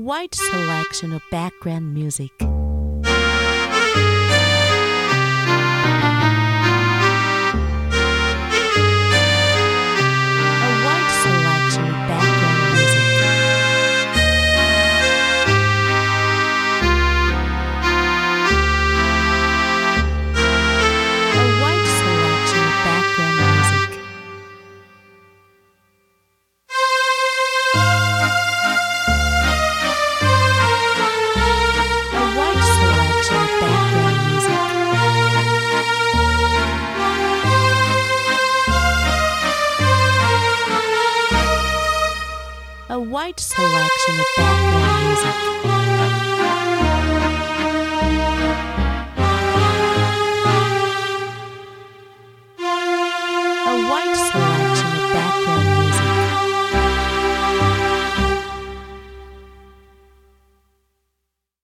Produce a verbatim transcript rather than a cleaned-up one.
wide selection of background music. A wide selection of background music. A wide selection of background music. A wide selection of background music. A wide selection of background music.